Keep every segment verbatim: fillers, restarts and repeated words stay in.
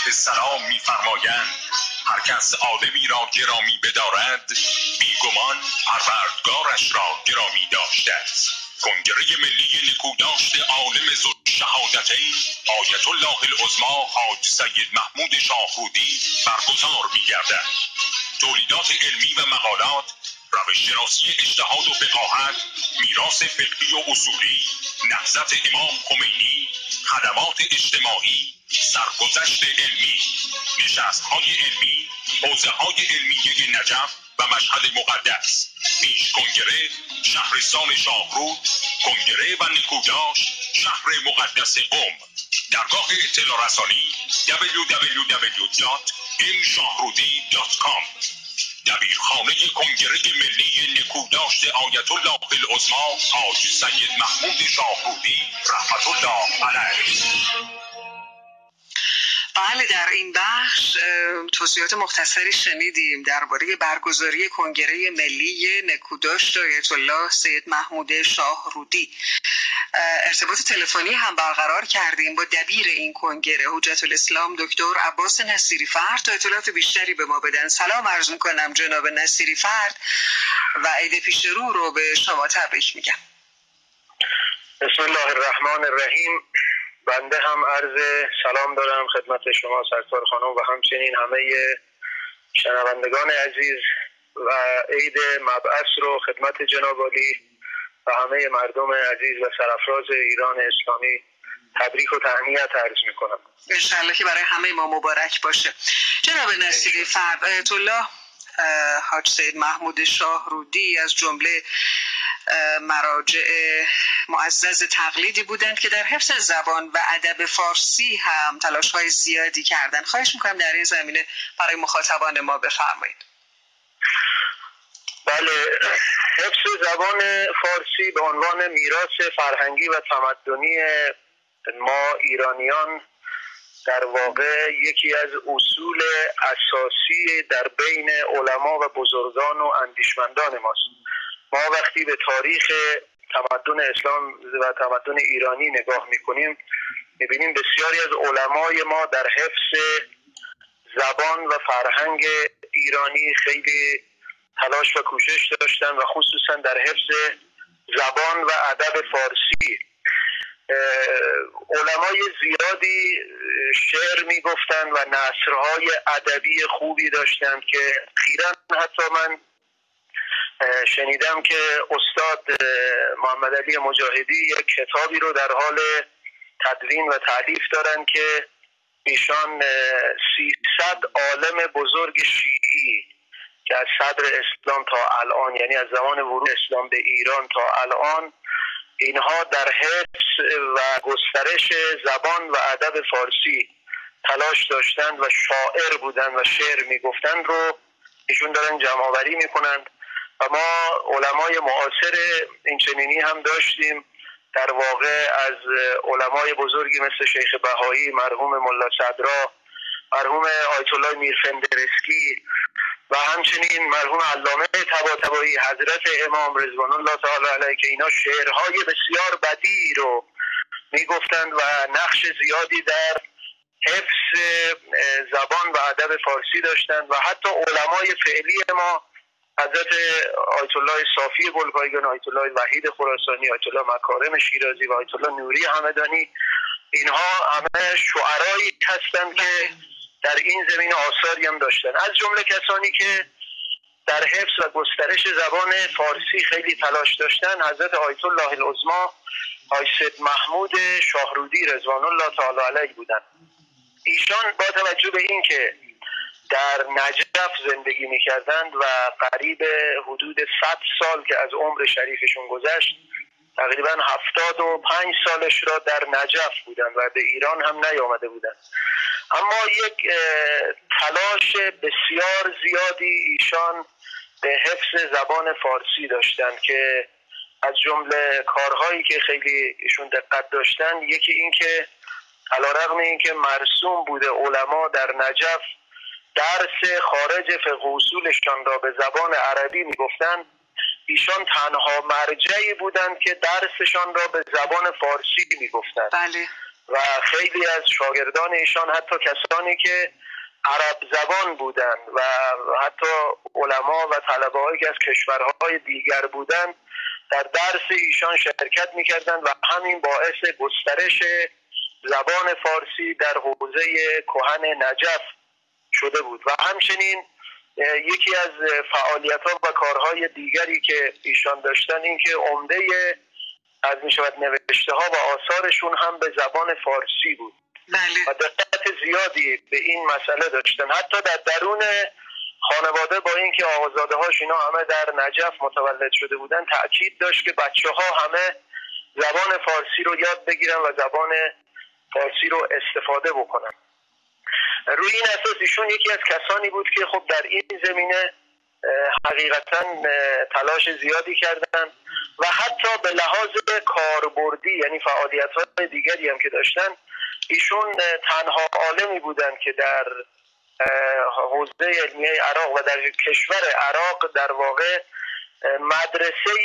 علیه السلام می‌فرمایند هر کس عالمی را گرامی بدارد بیگمان پروردگارش را گرامی داشته است. کنگره ملی نکوداشت عالم ذوالشهادتین آیت الله العظمی حاج سید محمود شاهرودی برگزار می‌گردد. تولیدات علمی و مقالات، روش‌شناسی اجتهاد و فقاهت، میراث فقهی و اصولی، نهضت امام خمینی، خدمات اجتماعی، سرگذشت علمی، نشست‌های علمی، حوزه‌های علمیه نجف و مشهد مقدس، پیش کنگره شهرستان شاهرود، کنگره و نکوداشت شهر مقدس قم. درگاه اطلاع رسانی دبلیو دبلیو دبلیو دات ام شاهرودی دات کام. دبیرخانه کنگره ملی نکوداشت آیت الله العظمی حاج سید محمود شاهرودی رحمت الله علیه. بله، در این بخش توضیحات مختصری شنیدیم درباره برگزاری کنگره ملی نکوداشت آیت الله سید محمود شاهرودی. ارتباط تلفنی هم برقرار کردیم با دبیر این کنگره حجت الاسلام دکتر عباس نصیری فرد تا اطلاعات بیشتری به ما بدن. سلام عرض می‌کنم جناب نصیری فرد و عید پیش رو رو به شما تبریک میگم. بسم الله الرحمن الرحیم. بنده هم عرض سلام دارم خدمت شما سرکار خانم و همچنین همه شنوندگان عزیز و عید مبعث رو خدمت جناب عالی و همه مردم عزیز و سرافراز ایران اسلامی تبریک و تهنیت عرض میکنم. انشاءالله که برای همه ما مبارک باشه. جناب نصیری فرد، آیت الله حاج سید محمود شاهرودی از جمله مراجع معزز تقلیدی بودند که در حفظ زبان و ادب فارسی هم تلاش‌های زیادی کردند. خواهش میکنم در این زمینه برای مخاطبان ما بفرمایید. بله، حفظ زبان فارسی به عنوان میراث فرهنگی و تمدنی ما ایرانیان در واقع یکی از اصول اساسی در بین علما و بزرگان و اندیشمندان ماست. ما وقتی به تاریخ تمدن اسلام و تمدن ایرانی نگاه میکنیم میبینیم بسیاری از علمای ما در حفظ زبان و فرهنگ ایرانی خیلی تلاش و کوشش داشتن و خصوصا در حفظ زبان و ادب فارسی. علمای زیادی شعر میگفتن و نثرهای ادبی خوبی داشتن که اخیراً حتی من شنیدم که استاد محمد علی مجاهدی یک کتابی رو در حال تدوین و تالیف دارن که ایشان سیصد عالم بزرگ شیعی که از صدر اسلام تا الان، یعنی از زمان ورود اسلام به ایران تا الان، اینها در حفظ و گسترش زبان و ادب فارسی تلاش داشتند و شاعر بودند و شعر میگفتند رو ایشون دارن جمع آوری میکنند. و ما علمای معاصر اینچنینی هم داشتیم، در واقع از علمای بزرگی مثل شیخ بهایی، مرحوم ملا صدرا، مرحوم آیت الله میرفندرسکی و همچنین مرحوم علامه طباطبایی، حضرت امام رضوان الله تعالی علیه، که اینا شعرهای بسیار بدیع رو میگفتند و نقش زیادی در حفظ زبان و ادب فارسی داشتند. و حتی علمای فعلی ما حضرت آیت الله صافی گلپایگان، آیت الله وحید خراسانی، آیت الله مکارم شیرازی و آیت الله نوری همدانی، اینها همه شعرایی هستند که در این زمینه آثاری هم داشتن. از جمله کسانی که در حفظ و گسترش زبان فارسی خیلی تلاش داشتن حضرت آیت الله العظمی حاج سید محمود شاهرودی رضوان الله تعالی علیه بودند. ایشان با توجه به این که در نجف زندگی می‌کردند و قریب حدود صد سال که از عمر شریفشون گذشت، تقریبا هفتاد و پنج سالش را در نجف بودند و به ایران هم نیامده بودند. اما یک تلاش بسیار زیادی ایشان به حفظ زبان فارسی داشتند که از جمله کارهایی که خیلی ایشون دقت داشتن، یکی این که علیرغم این که مرسوم بوده علما در نجف درس خارج فقه اصولشان را به زبان عربی میگفتند، ایشان تنها مرجعی بودند که درسشان را به زبان فارسی میگفتند. بله. و خیلی از شاگردان ایشان حتی کسانی که عرب زبان بودند و حتی علما و طلبه هایی که از کشورهای دیگر بودند در درس ایشان شرکت می‌کردند و همین باعث گسترش زبان فارسی در حوزه کهن نجف شده بود. و همچنین یکی از فعالیت‌ها و کارهای دیگری که ایشان داشتن این که عمده از میشود نوشته ها و آثارشون هم به زبان فارسی بود. بله. و دقت زیادی به این مسئله داشتن. حتی در درون خانواده با اینکه آقازاده هاش اینا همه در نجف متولد شده بودن تأکید داشت که بچه ها همه زبان فارسی رو یاد بگیرن و زبان فارسی رو استفاده بکنن. روی این اساس ایشون یکی از کسانی بود که خب در این زمینه حقیقتا تلاش زیادی کردن و حتی به لحاظ کاربردی یعنی فعالیت‌های دیگری هم که داشتن ایشون تنها عالمی بودن که در حوزه علمیه عراق و در کشور عراق در واقع مدرسه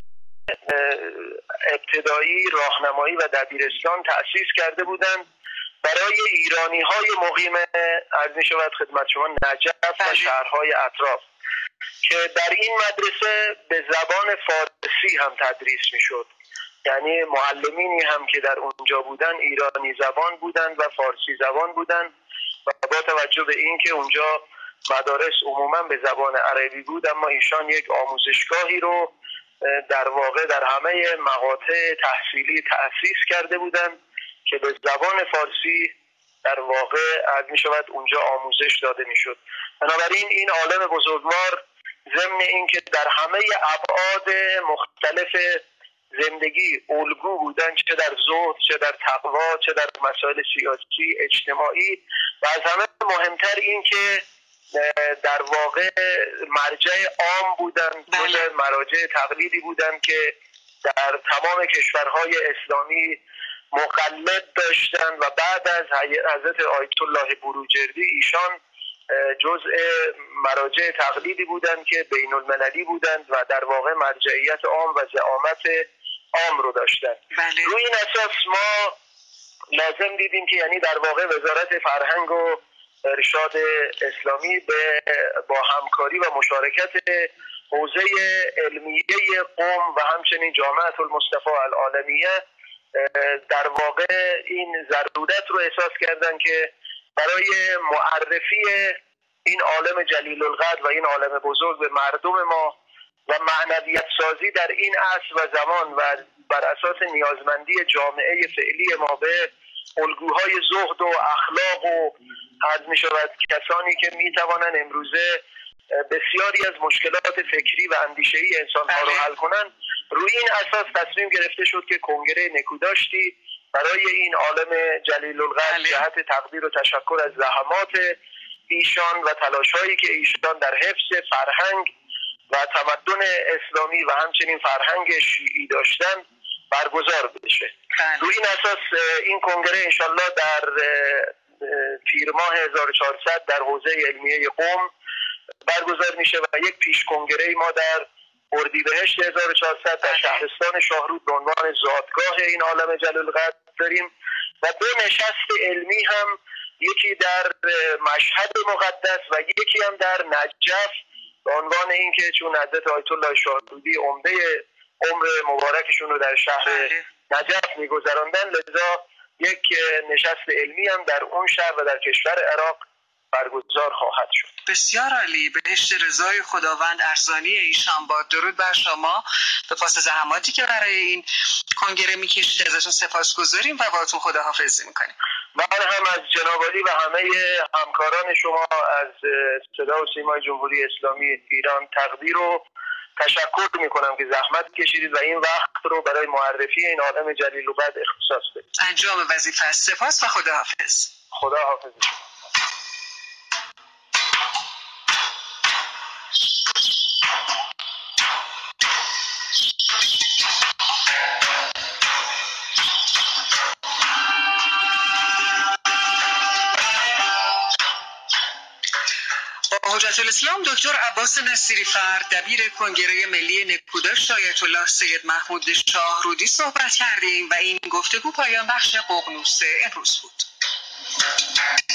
ابتدایی راهنمایی و دبیرستان تأسیس کرده بودند برای ایرانی های مقیم از می شود خدمت شما نجف و شهرهای اطراف که در این مدرسه به زبان فارسی هم تدریس می شد. یعنی معلمینی هم که در اونجا بودن ایرانی زبان بودند و فارسی زبان بودند و با توجه به این که اونجا مدارس عموما به زبان عربی بود اما ایشان یک آموزشگاهی رو در واقع در همه مقاطع تحصیلی تأسیس کرده بودند که به زبان فارسی در واقع از می شود اونجا آموزش داده می شد. بنابراین این عالم بزرگوار ضمن این که در همه ابعاد مختلف زندگی الگو بودن چه در زهد چه در تقوا چه در مسائل سیاسی اجتماعی و از همه مهمتر این که در واقع مرجع عام بودن جز مراجع تقلیدی بودن که در تمام کشورهای اسلامی مقلد داشتن و بعد از حضرت آیت الله بروجردی ایشان جزء مراجع تقلیدی بودند که بین المللی بودند و در واقع مرجعیت عام و زعامت عام رو داشتند. بله. روی این اساس ما لازم دیدیم که یعنی در واقع وزارت فرهنگ و ارشاد اسلامی به با همکاری و مشارکت حوزه علمیه قم و همچنین جامعه المصطفى العالمیه در واقع این ضرورت رو احساس کردن که برای معرفی این عالم جلیل القدر و این عالم بزرگ به مردم ما و معنویت سازی در این عصر و زمان و بر اساس نیازمندی جامعه فعلی ما به الگوهای زهد و اخلاق و از می شود کسانی که می توانند امروزه بسیاری از مشکلات فکری و اندیشه‌ای انسان‌ها رو حل کنند، روی این اساس تصمیم گرفته شد که کنگره نکوداشتی برای این عالم جلیل القدر جهت تقدیر و تشکر از زحمات ایشان و تلاش‌هایی که ایشان در حفظ فرهنگ و تمدن اسلامی و همچنین فرهنگ شیعی داشتن برگزار بشه. روی این اساس این کنگره انشالله در تیر ماه هزار و چهارصد در حوزه علمیه قم برگزار میشه و یک پیش کنگره ما در اردیبهشت هزار و چهارصد در شهرستان شاهرود به عنوان زادگاه این عالم جلیل القدر داریم و دو نشست علمی هم، یکی در مشهد مقدس و یکی هم در نجف به عنوان اینکه چون حضرت آیت الله شاهرودی عمده عمر مبارکشون رو در شهر نجف میگذراندن، لذا یک نشست علمی هم در اون شهر و در کشور عراق برگزار خواهد شد. بسیار عالی. بهشت رضای خداوند ارزانی ایشان باد. درود بر شما. به پاس زحماتی که برای این کنگره میکشید ازتون سپاسگزاریم و باهاتون خداحافظی میکنیم. من هم از جناب عالی و همه همکاران شما از صدا و سیمای جمهوری اسلامی ایران تقدیر و تشکر میکنم که زحمت کشیدید و این وقت رو برای معرفی این عالم جلیل القدر اختصاص دادید. انجام وظیفه است. سپاس و خداحافظ. خداحافظ. حجت الاسلام دکتر عباس نصیری‌فر دبیر کنگره ملی نکوداشت آیت الله سید محمود شاهرودی صحبت کردیم و این گفتگو پایان بخش ققنوس امروز بود.